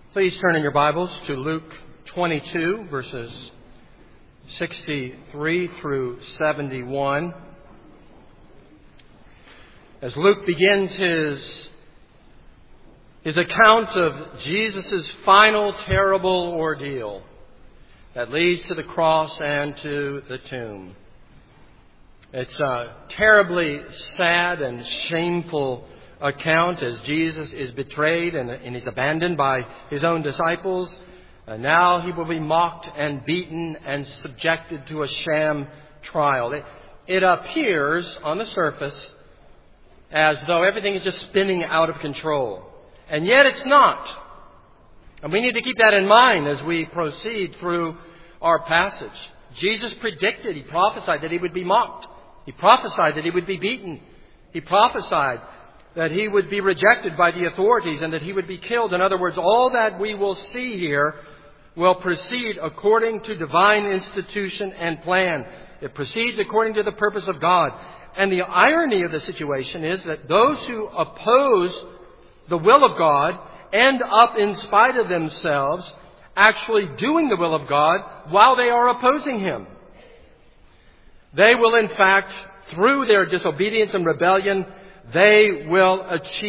Please turn in your Bibles to Luke 22, verses 63 through 71. As Luke begins his account of Jesus' final terrible ordeal that leads to the cross and to the tomb. It's a terribly sad and shameful account as Jesus is betrayed and he's abandoned by his own disciples. And now he will be mocked and beaten and subjected to a sham trial. It appears on the surface as though everything is just spinning out of control. And yet it's not. And we need to keep that in mind as we proceed through our passage. Jesus predicted, he prophesied that he would be mocked. He prophesied that he would be beaten. He prophesied that he would be rejected by the authorities and that he would be killed. In other words, all that we will see here will proceed according to divine institution and plan. It proceeds according to the purpose of God. And the irony of the situation is that those who oppose the will of God end up, in spite of themselves, actually doing the will of God while they are opposing Him. They will, in fact, through their disobedience and rebellion, they will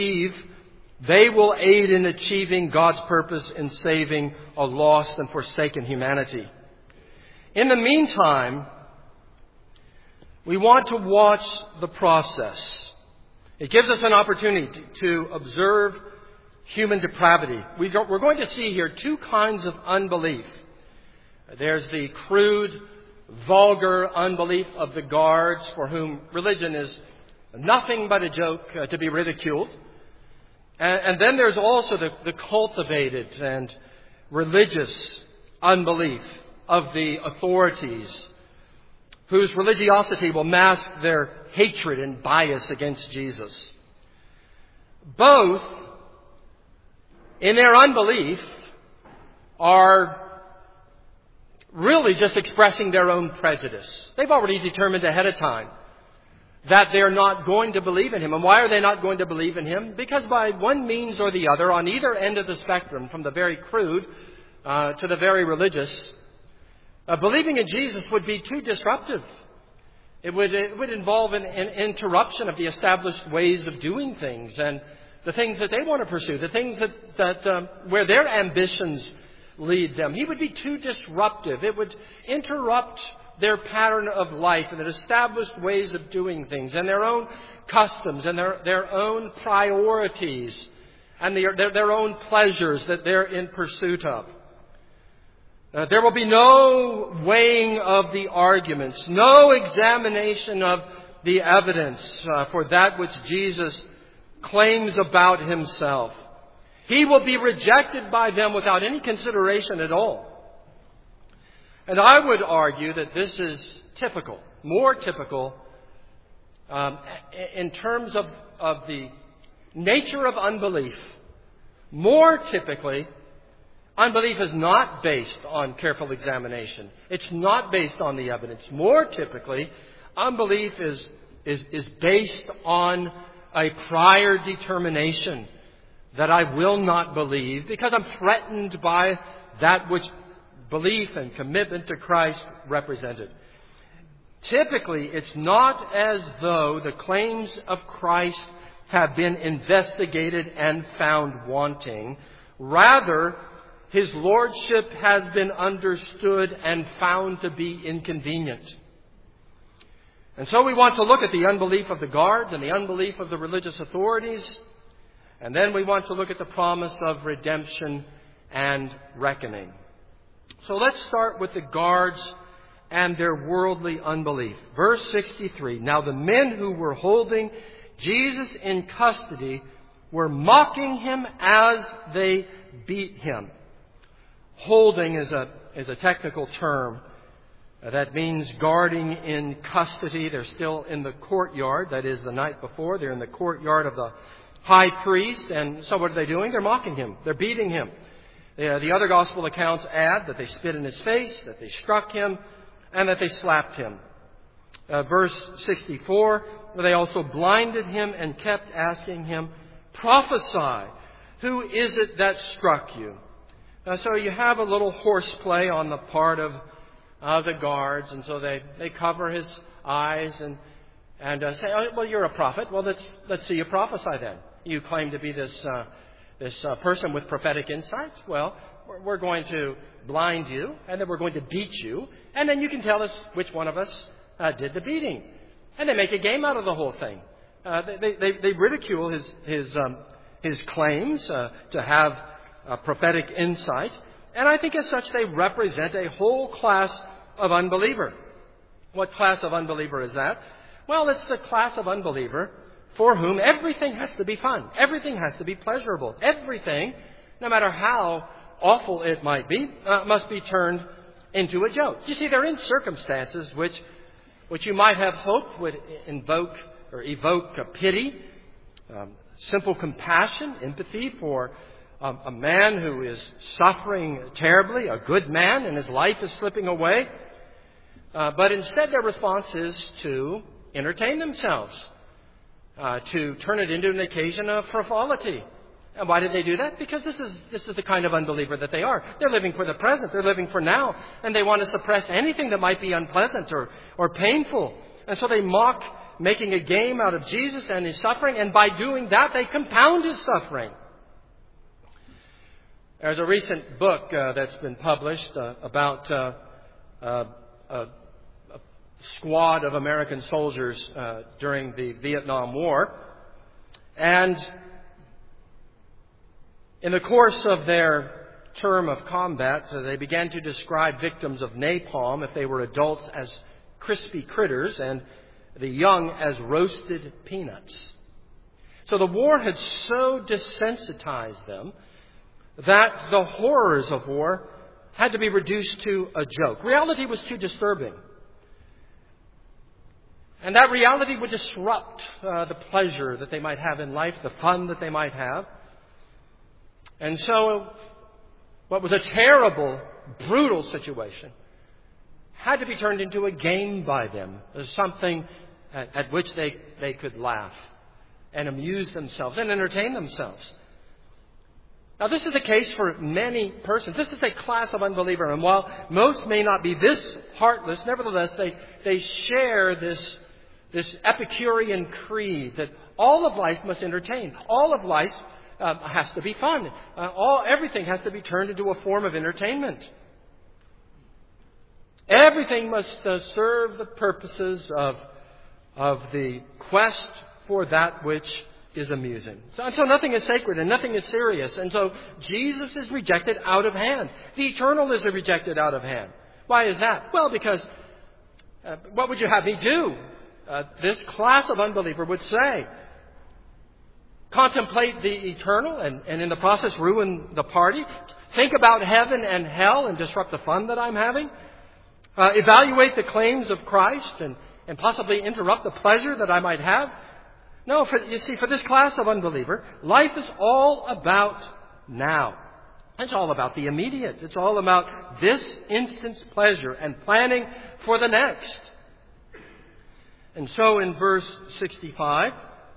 aid in achieving God's purpose in saving a lost and forsaken humanity. In the meantime, we want to watch the process. It gives us an opportunity to observe human depravity. We're going to see here two kinds of unbelief. There's the crude, vulgar unbelief of the guards for whom religion is nothing but a joke to be ridiculed. And then there's also the cultivated and religious unbelief of the authorities, whose religiosity will mask their hatred and bias against Jesus. Both, in their unbelief, are really just expressing their own prejudice. They've already determined ahead of time that they're not going to believe in Him. And why are they not going to believe in Him? Because by one means or the other, on either end of the spectrum, from the very crude to the very religious, believing in Jesus would be too disruptive. It would involve an interruption of the established ways of doing things and the things that they want to pursue, the things that where their ambitions lead them. He would be too disruptive. It would interrupt their pattern of life and their established ways of doing things and their own customs and their own priorities and their own pleasures that they're in pursuit of. There will be no weighing of the arguments, no examination of the evidence for that which Jesus claims about Himself. He will be rejected by them without any consideration at all. And I would argue that this is typical, more typical in terms of the nature of unbelief. More typically, unbelief is not based on careful examination. It's not based on the evidence. More typically, unbelief is based on a prior determination that I will not believe because I'm threatened by that which belief and commitment to Christ represented. Typically, it's not as though the claims of Christ have been investigated and found wanting. Rather, His lordship has been understood and found to be inconvenient. And so we want to look at the unbelief of the guards and the unbelief of the religious authorities. And then we want to look at the promise of redemption and reckoning. So let's start with the guards and their worldly unbelief. Verse 63. Now the men who were holding Jesus in custody were mocking Him as they beat Him. Holding is a technical term. That means guarding in custody. They're still in the courtyard. That is, the night before. They're in the courtyard of the high priest. And so what are they doing? They're mocking Him. They're beating Him. The other gospel accounts add that they spit in His face, that they struck Him, and that they slapped Him. Verse 64, they also blinded Him and kept asking Him, "Prophesy, who is it that struck you?" So you have a little horseplay on the part of the guards, and so they cover his eyes and say, "Oh, well, you're a prophet. Well, let's see you prophesy then. You claim to be this person with prophetic insight. Well, we're going to blind you, and then we're going to beat you, and then you can tell us which one of us did the beating." And they make a game out of the whole thing. They ridicule his claims to have prophetic insight, and I think as such they represent a whole class of unbeliever. What class of unbeliever is that? Well, it's the class of unbeliever for whom everything has to be fun. Everything has to be pleasurable. Everything, no matter how awful it might be, must be turned into a joke. You see, they're in circumstances which you might have hoped would invoke or evoke a pity, simple compassion, empathy for a man who is suffering terribly, a good man, and his life is slipping away. But instead their response is to entertain themselves, to turn it into an occasion of frivolity. And why did they do that? Because this is the kind of unbeliever that they are. They're living for the present. They're living for now. And they want to suppress anything that might be unpleasant or painful. And so they mock making a game out of Jesus and his suffering. And by doing that, they compound his suffering. There's a recent book that's been published about a squad of American soldiers during the Vietnam War. And in the course of their term of combat, they began to describe victims of napalm, if they were adults, as crispy critters and the young as roasted peanuts. So the war had so desensitized them that the horrors of war had to be reduced to a joke. Reality was too disturbing. And that reality would disrupt the pleasure that they might have in life, the fun that they might have. And so what was a terrible, brutal situation had to be turned into a game by them, as something at which they could laugh and amuse themselves and entertain themselves. Now, this is the case for many persons. This is a class of unbeliever. And while most may not be this heartless, nevertheless, they share this Epicurean creed that all of life must entertain. All of life has to be fun. Everything has to be turned into a form of entertainment. Everything must serve the purposes of the quest for that which is amusing. So nothing is sacred and nothing is serious. And so Jesus is rejected out of hand. The eternal is rejected out of hand. Why is that? Well, because what would you have me do? This class of unbeliever would say, contemplate the eternal and in the process ruin the party. Think about heaven and hell and disrupt the fun that I'm having. Evaluate the claims of Christ and possibly interrupt the pleasure that I might have. No, for this class of unbeliever, life is all about now. It's all about the immediate. It's all about this instant's pleasure and planning for the next. And so in verse 65,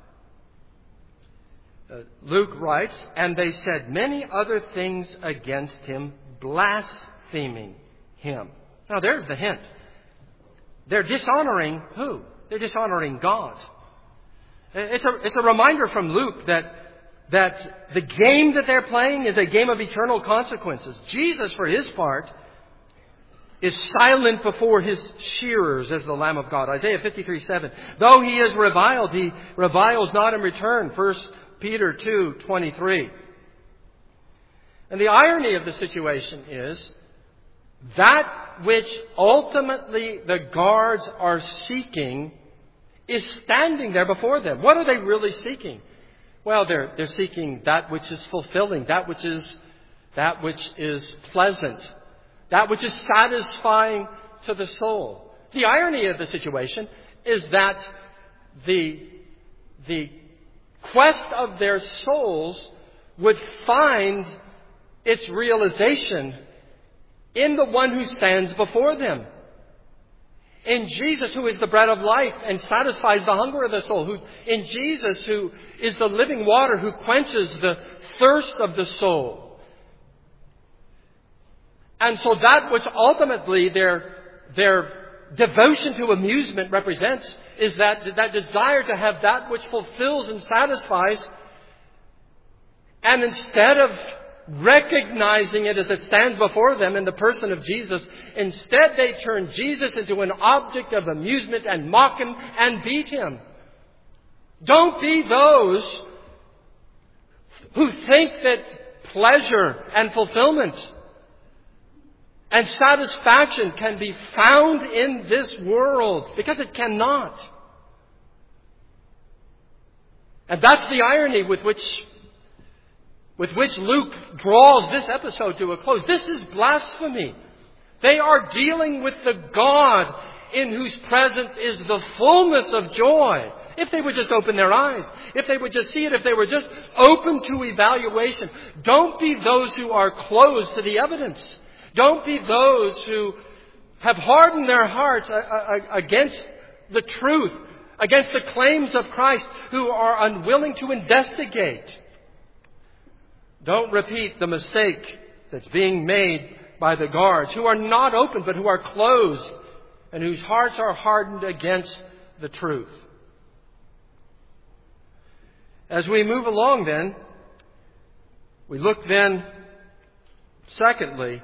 Luke writes, "And they said many other things against him, blaspheming him." Now there's the hint. They're dishonoring who? They're dishonoring God. It's a reminder from Luke that the game that they're playing is a game of eternal consequences. Jesus, for his part, is silent before his shearers as the Lamb of God. Isaiah 53:7. Though he is reviled, he reviles not in return. 1 Peter 2:23. And the irony of the situation is that which ultimately the guards are seeking is standing there before them. What are they really seeking? Well, they're seeking that which is fulfilling, that which is pleasant, that which is satisfying to the soul. The irony of the situation is that the quest of their souls would find its realization in the one who stands before them. In Jesus, who is the bread of life and satisfies the hunger of the soul. In Jesus, who is the living water, who quenches the thirst of the soul. And so that which ultimately their devotion to amusement represents is that desire to have that which fulfills and satisfies. And instead of recognizing it as it stands before them in the person of Jesus, instead they turn Jesus into an object of amusement and mock Him and beat Him. Don't be those who think that pleasure and fulfillment and satisfaction can be found in this world, because it cannot. And that's the irony with which Luke draws this episode to a close. This is blasphemy. They are dealing with the God in whose presence is the fullness of joy. If they would just open their eyes, if they would just see it, if they were just open to evaluation. Don't be those who are closed to the evidence. Don't be those who have hardened their hearts against the truth, against the claims of Christ, who are unwilling to investigate. Don't repeat the mistake that's being made by the guards, who are not open but who are closed and whose hearts are hardened against the truth. As we move along then, we look then, secondly,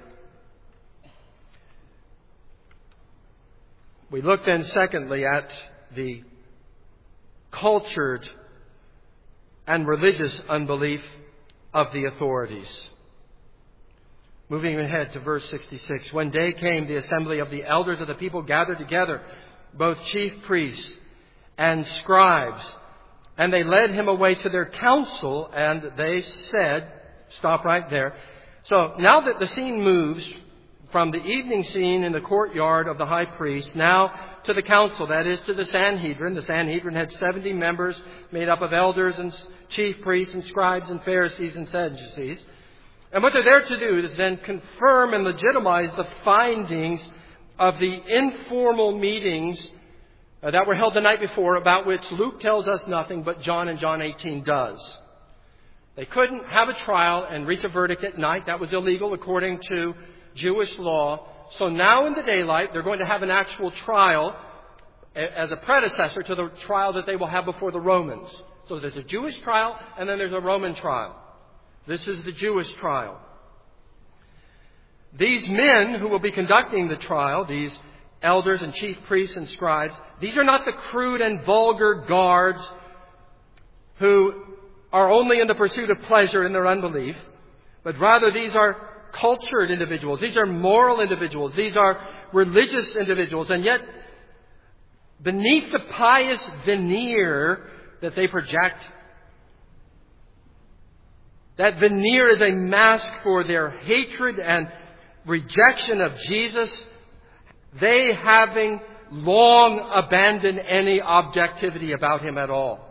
at the cultured and religious unbelief of the authorities. Moving ahead to verse 66. When day came, the assembly of the elders of the people gathered together, both chief priests and scribes, and they led Him away to their council, and they said, stop right there. So now that the scene moves from the evening scene in the courtyard of the high priest, now to the council, that is to the Sanhedrin. The Sanhedrin had 70 members made up of elders and chief priests and scribes and Pharisees and Sadducees. And what they're there to do is then confirm and legitimize the findings of the informal meetings that were held the night before, about which Luke tells us nothing, but John in John 18 does. They couldn't have a trial and reach a verdict at night. That was illegal according to Jewish law. So now in the daylight, they're going to have an actual trial as a predecessor to the trial that they will have before the Romans. So there's a Jewish trial and then there's a Roman trial. This is the Jewish trial. These men who will be conducting the trial, these elders and chief priests and scribes, these are not the crude and vulgar guards who are only in the pursuit of pleasure in their unbelief, but rather these are cultured individuals. These are moral individuals. These are religious individuals. And yet, beneath the pious veneer that they project, that veneer is a mask for their hatred and rejection of Jesus, they having long abandoned any objectivity about Him at all.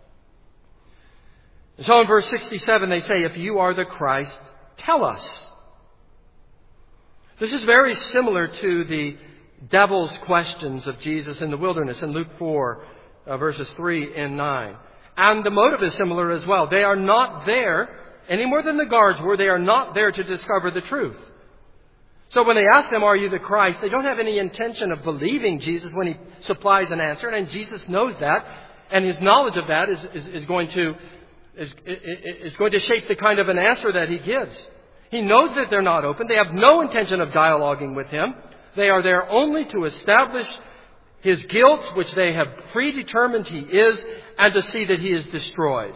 So in verse 67 they say, if you are the Christ, tell us. This is very similar to the devil's questions of Jesus in the wilderness in Luke 4, verses 3 and 9. And the motive is similar as well. They are not there, any more than the guards were, they are not there to discover the truth. So when they ask them, are you the Christ, they don't have any intention of believing Jesus when He supplies an answer. And Jesus knows that. And His knowledge of that is going to shape the kind of an answer that He gives. He knows that they're not open. They have no intention of dialoguing with Him. They are there only to establish His guilt, which they have predetermined He is, and to see that He is destroyed.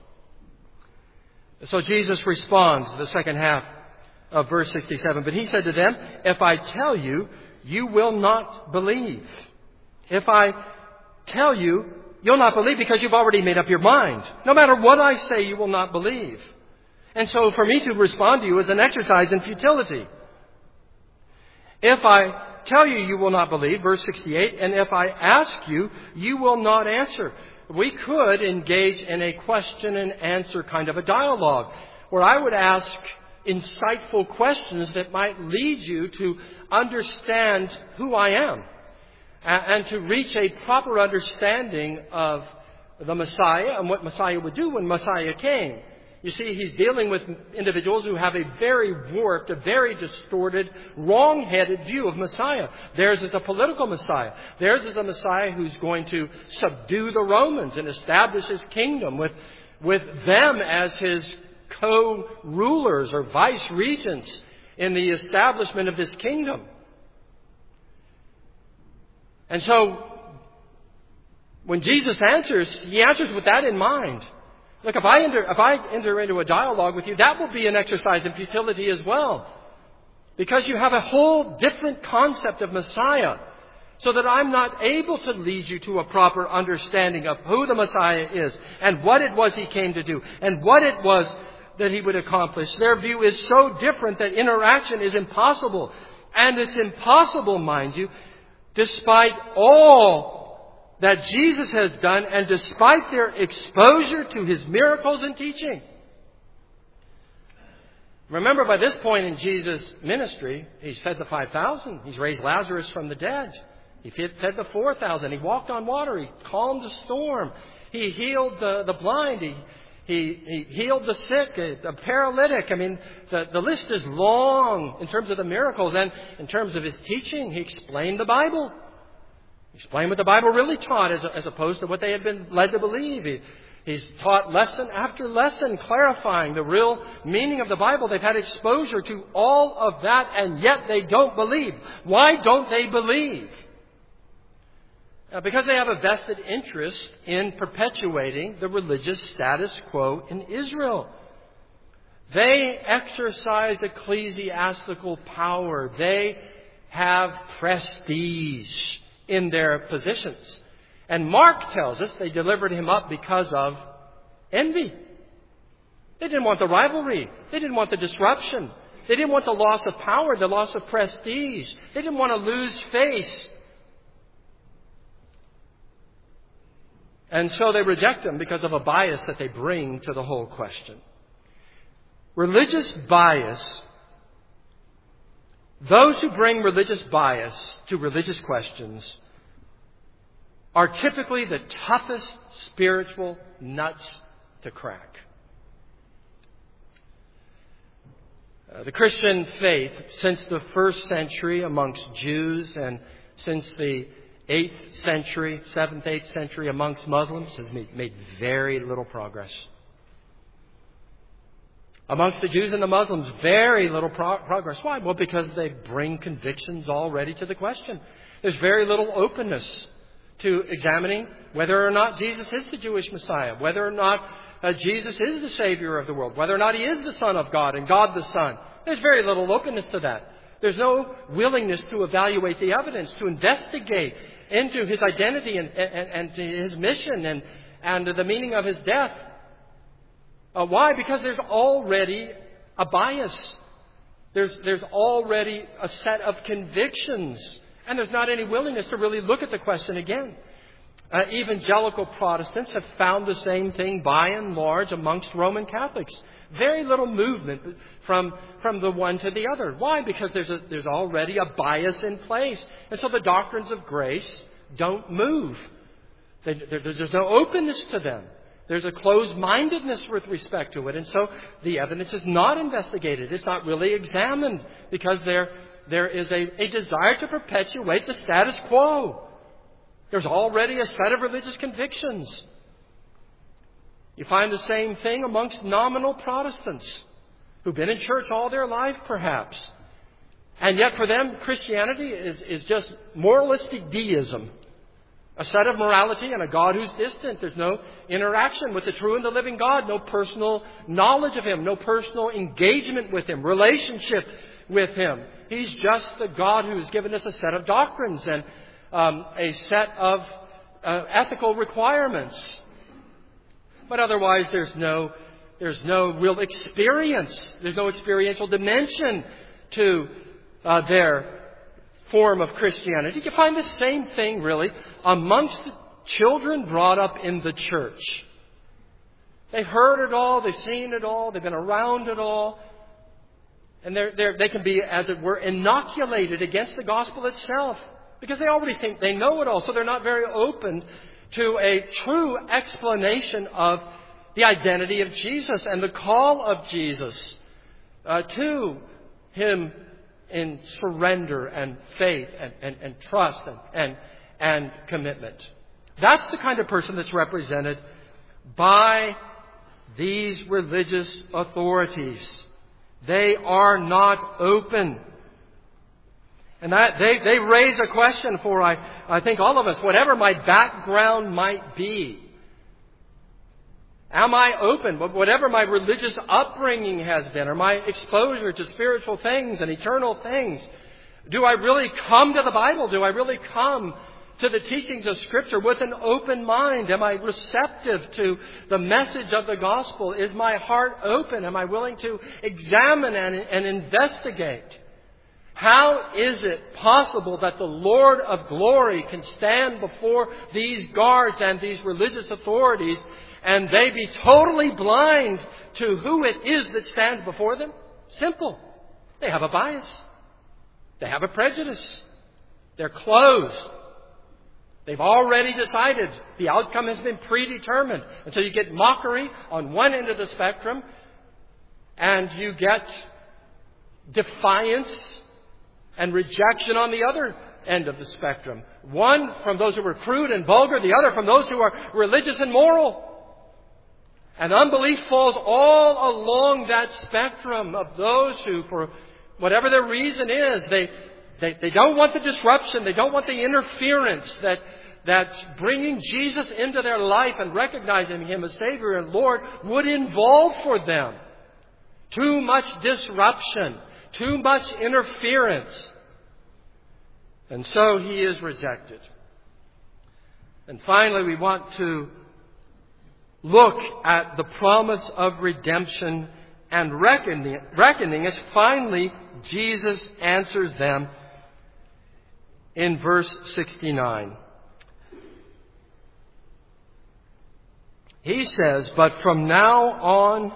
So Jesus responds, the second half of verse 67. But He said to them, if I tell you, you will not believe. If I tell you, you'll not believe because you've already made up your mind. No matter what I say, you will not believe. And so for me to respond to you is an exercise in futility. If I tell you, you will not believe, verse 68, and if I ask you, you will not answer. We could engage in a question and answer kind of a dialogue, where I would ask insightful questions that might lead you to understand who I am and to reach a proper understanding of the Messiah and what Messiah would do when Messiah came. You see, he's dealing with individuals who have a very warped, a very distorted, wrong-headed view of Messiah. Theirs is a political Messiah. Theirs is a Messiah who's going to subdue the Romans and establish his kingdom with them as his co-rulers or vice-regents in the establishment of this kingdom. And so, when Jesus answers, he answers with that in mind. Look, if I enter into a dialogue with you, that will be an exercise in futility as well. Because you have a whole different concept of Messiah. So that I'm not able to lead you to a proper understanding of who the Messiah is and what it was he came to do and what it was that he would accomplish. Their view is so different that interaction is impossible. And it's impossible, mind you, despite all that Jesus has done and despite their exposure to his miracles and teaching. Remember, by this point in Jesus' ministry, he's fed the 5,000. He's raised Lazarus from the dead. He fed the 4,000. He walked on water. He calmed the storm. He healed the blind. He healed the sick, the paralytic. I mean, the list is long in terms of the miracles. And in terms of his teaching, he explained the Bible. Explain what the Bible really taught as opposed to what they had been led to believe. He's taught lesson after lesson, clarifying the real meaning of the Bible. They've had exposure to all of that, and yet they don't believe. Why don't they believe? Because they have a vested interest in perpetuating the religious status quo in Israel. They exercise ecclesiastical power. They have prestige in their positions. And Mark tells us they delivered him up because of envy. They didn't want the rivalry. They didn't want the disruption. They didn't want the loss of power, the loss of prestige. They didn't want to lose face. And so they reject him because of a bias that they bring to the whole question. Religious bias. Those who bring religious bias to religious questions are typically the toughest spiritual nuts to crack. The Christian faith, since the 1st century amongst Jews and since the 8th century, 7th, 8th century amongst Muslims, has made very little progress. Amongst the Jews and the Muslims, very little progress. Why? Well, because they bring convictions already to the question. There's very little openness to examining whether or not Jesus is the Jewish Messiah, whether or not Jesus is the Savior of the world, whether or not He is the Son of God and God the Son. There's very little openness to that. There's no willingness to evaluate the evidence, to investigate into His identity and to His mission and the meaning of His death. Why? Because there's already a bias. There's already a set of convictions. And there's not any willingness to really look at the question again. Evangelical Protestants have found the same thing by and large amongst Roman Catholics. Very little movement from the one to the other. Why? Because there's already a bias in place. And so the doctrines of grace don't move. There's no openness to them. There's a closed-mindedness with respect to it. And so the evidence is not investigated. It's not really examined because there is a desire to perpetuate the status quo. There's already a set of religious convictions. You find the same thing amongst nominal Protestants who've been in church all their life, perhaps. And yet for them, Christianity is just moralistic deism. A set of morality and a God who's distant. There's no interaction with the true and the living God. No personal knowledge of Him. No personal engagement with Him. Relationship with Him. He's just the God who's given us a set of doctrines and a set of ethical requirements. But otherwise there's no real experience. There's no experiential dimension to their form of Christianity. You find the same thing, really, amongst children brought up in the church. They've heard it all, they've seen it all, they've been around it all. And they can be, as it were, inoculated against the gospel itself. Because they already think they know it all. So they're not very open to a true explanation of the identity of Jesus and the call of Jesus to Him in surrender and faith and trust and commitment. That's the kind of person that's represented by these religious authorities. They are not open. And that they raise a question for, I think, all of us, whatever my background might be. Am I open? Whatever my religious upbringing has been, or my exposure to spiritual things and eternal things, do I really come to the Bible? Do I really come to the teachings of Scripture with an open mind? Am I receptive to the message of the gospel? Is my heart open? Am I willing to examine and investigate? How is it possible that the Lord of glory can stand before these guards and these religious authorities and they be totally blind to who it is that stands before them? Simple. They have a bias. They have a prejudice. They're closed. They've already decided. The outcome has been predetermined. And so you get mockery on one end of the spectrum, and you get defiance and rejection on the other end of the spectrum. One from those who are crude and vulgar, the other from those who are religious and moral. And unbelief falls all along that spectrum of those who, for whatever their reason is, they don't want the disruption, they don't want the interference that bringing Jesus into their life and recognizing Him as Savior and Lord would involve for them. Too much disruption, too much interference. And so He is rejected. And finally, we want to look at the promise of redemption and reckoning as finally Jesus answers them in verse 69. He says, "But from now on,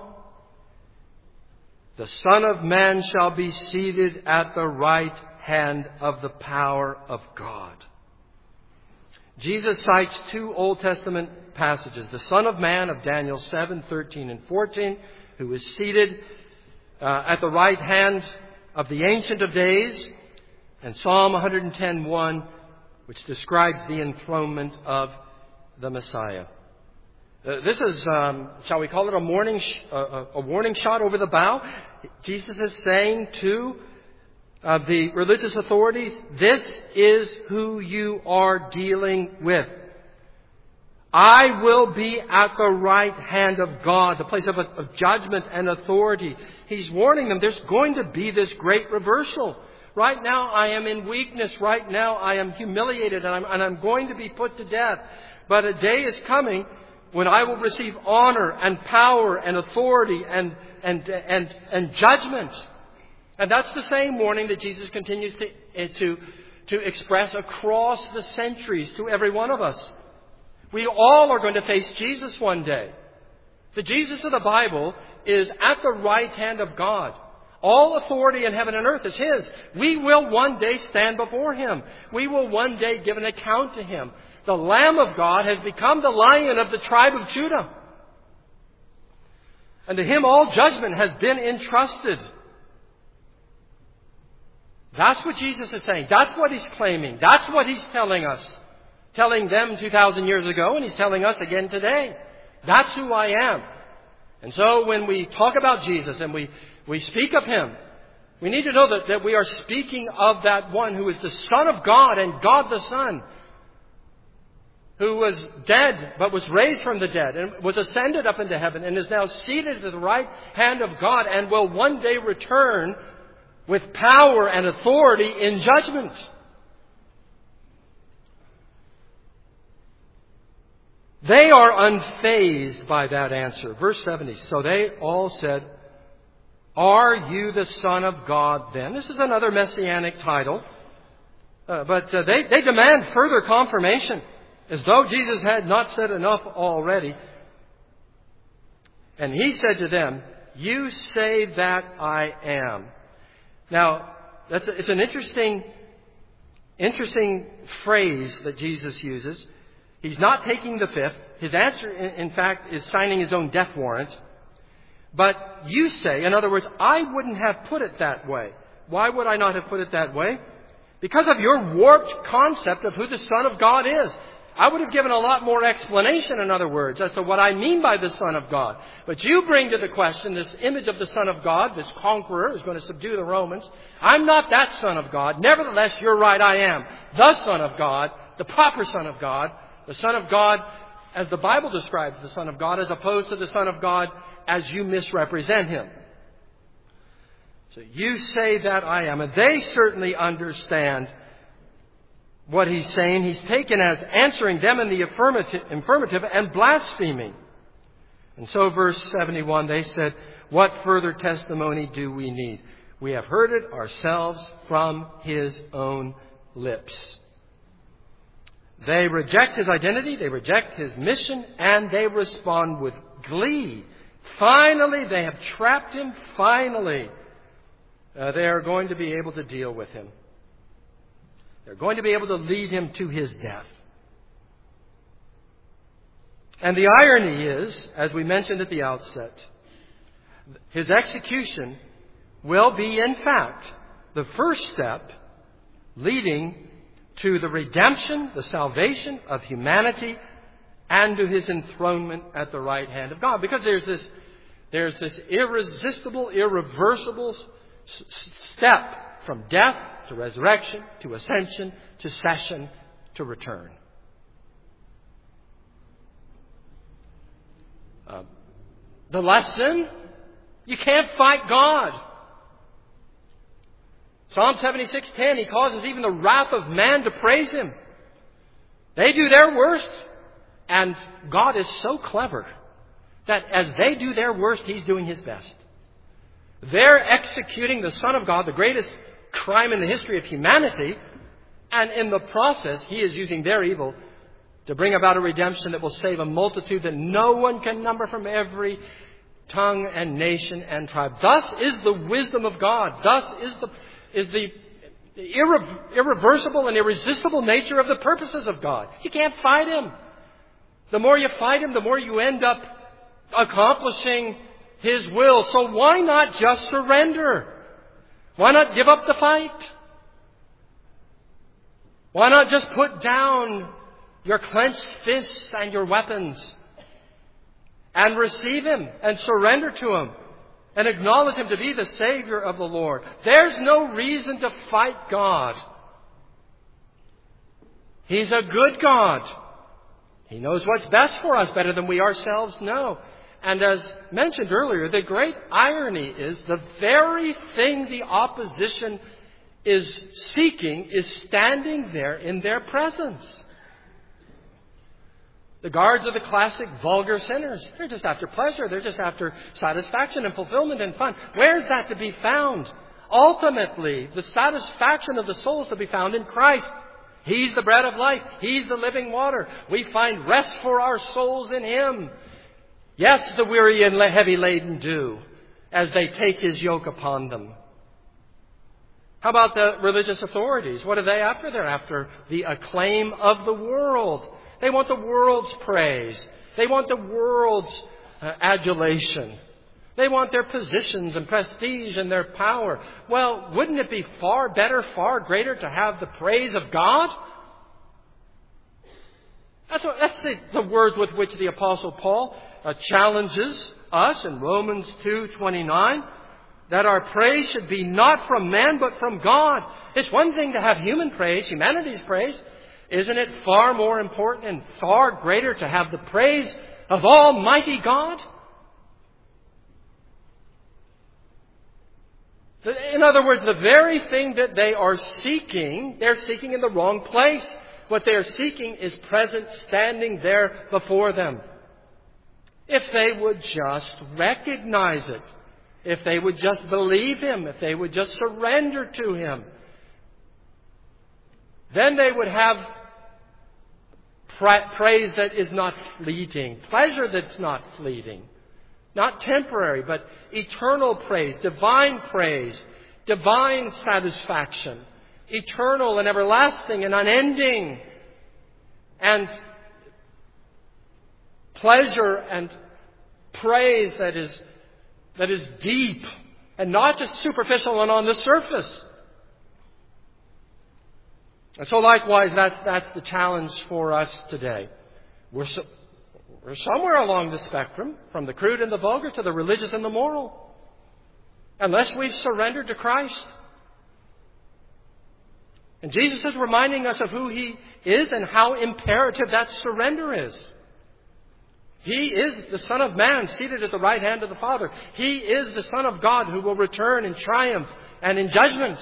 the Son of Man shall be seated at the right hand of the power of God." Jesus cites two Old Testament passages. The Son of Man of Daniel 7:13 and 14, who is seated at the right hand of the Ancient of Days, and Psalm 110:1, which describes the enthronement of the Messiah. This is, shall we call it a warning shot over the bow? Jesus is saying to the religious authorities, this is who you are dealing with. I will be at the right hand of God, the place of judgment and authority. He's warning them there's going to be this great reversal. Right now I am in weakness. Right now I am humiliated and I'm going to be put to death. But a day is coming when I will receive honor and power and authority and judgment. And that's the same warning that Jesus continues to express across the centuries to every one of us. We all are going to face Jesus one day. The Jesus of the Bible is at the right hand of God. All authority in heaven and earth is His. We will one day stand before Him. We will one day give an account to Him. The Lamb of God has become the Lion of the tribe of Judah. And to Him all judgment has been entrusted. That's what Jesus is saying. That's what He's claiming. That's what He's telling us. Telling them 2,000 years ago, and He's telling us again today. That's who I am. And so when we talk about Jesus and we speak of Him, we need to know that we are speaking of that one who is the Son of God and God the Son, who was dead but was raised from the dead and was ascended up into heaven and is now seated at the right hand of God and will one day return with power and authority in judgment. They are unfazed by that answer. Verse 70. So they all said, "Are you the Son of God then?" This is another messianic title. But they demand further confirmation, as though Jesus had not said enough already. And He said to them, "You say that I am." Now, it's an interesting phrase that Jesus uses. He's not taking the fifth. His answer, in fact, is signing his own death warrant. But you say, in other words, I wouldn't have put it that way. Why would I not have put it that way? Because of your warped concept of who the Son of God is. I would have given a lot more explanation, in other words, as to what I mean by the Son of God. But you bring to the question this image of the Son of God, this conqueror who's going to subdue the Romans. I'm not that Son of God. Nevertheless, you're right, I am the Son of God, the proper Son of God, the Son of God as the Bible describes the Son of God, as opposed to the Son of God as you misrepresent Him. So you say that I am, and they certainly understand what he's saying. He's taken as answering them in the affirmative and blaspheming. And so verse 71, they said, what further testimony do we need? We have heard it ourselves from His own lips. They reject His identity, they reject His mission, and they respond with glee. Finally, they have trapped Him. Finally, they are going to be able to deal with Him. They're going to be able to lead Him to His death. And the irony is, as we mentioned at the outset, His execution will be, in fact, the first step leading to the redemption, the salvation of humanity, and to His enthronement at the right hand of God. Because there's this irresistible, irreversible step from death to resurrection, to ascension, to session, to return. The lesson, you can't fight God. Psalm 76:10, He causes even the wrath of man to praise Him. They do their worst, and God is so clever that as they do their worst, He's doing His best. They're executing the Son of God, the greatest crime in the history of humanity, and in the process, He is using their evil to bring about a redemption that will save a multitude that no one can number from every tongue and nation and tribe. Thus is the wisdom of God. Thus is the irreversible and irresistible nature of the purposes of God. You can't fight Him. The more you fight Him, the more you end up accomplishing His will. So why not just surrender? Why not give up the fight? Why not just put down your clenched fists and your weapons and receive Him and surrender to Him and acknowledge Him to be the Savior of the Lord? There's no reason to fight God. He's a good God. He knows what's best for us better than we ourselves know. And as mentioned earlier, the great irony is the very thing the opposition is seeking is standing there in their presence. The guards are the classic vulgar sinners. They're just after pleasure. They're just after satisfaction and fulfillment and fun. Where's that to be found? Ultimately, the satisfaction of the soul is to be found in Christ. He's the bread of life. He's the living water. We find rest for our souls in Him. Yes, the weary and heavy laden do, as they take His yoke upon them. How about the religious authorities? What are they after? They're after the acclaim of the world. They want the world's praise. They want the world's adulation. They want their positions and prestige and their power. Well, wouldn't it be far better, far greater to have the praise of God? That's the word with which the Apostle Paul challenges us in Romans 2:29, that our praise should be not from man but from God. It's one thing to have human praise, humanity's praise. Isn't it far more important and far greater to have the praise of Almighty God? In other words, the very thing that they are seeking, they're seeking in the wrong place. What they are seeking is present, standing there before them. If they would just recognize it, if they would just believe Him, if they would just surrender to Him, then they would have praise that is not fleeting, pleasure that's not fleeting, not temporary, but eternal praise, divine satisfaction, eternal and everlasting and unending. And pleasure and praise that is deep and not just superficial and on the surface. And so likewise, that's the challenge for us today. We're somewhere along the spectrum, from the crude and the vulgar to the religious and the moral, unless we've surrendered to Christ. And Jesus is reminding us of who He is and how imperative that surrender is. He is the Son of Man seated at the right hand of the Father. He is the Son of God who will return in triumph and in judgment.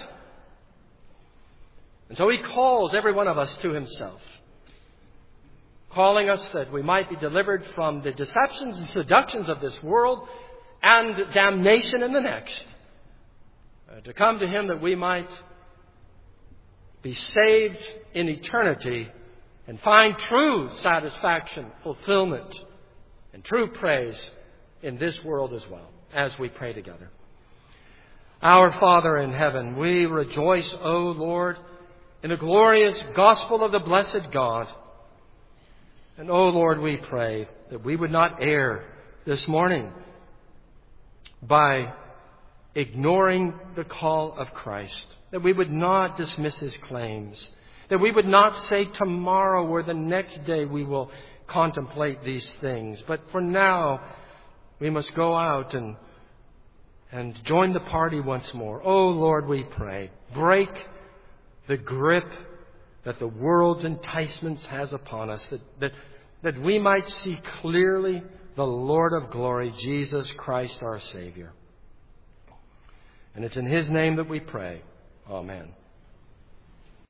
And so He calls every one of us to Himself, calling us that we might be delivered from the deceptions and seductions of this world and damnation in the next. To come to Him that we might be saved in eternity and find true satisfaction, fulfillment, and true praise in this world as well, as we pray together. Our Father in heaven, we rejoice, O Lord, in the glorious gospel of the blessed God. And, O Lord, we pray that we would not err this morning by ignoring the call of Christ, that we would not dismiss His claims, that we would not say tomorrow or the next day we will contemplate these things. But for now, we must go out and join the party once more. Oh Lord, we pray, break the grip that the world's enticements has upon us, that we might see clearly the Lord of glory, Jesus Christ our Savior. And it's in His name that we pray. Amen.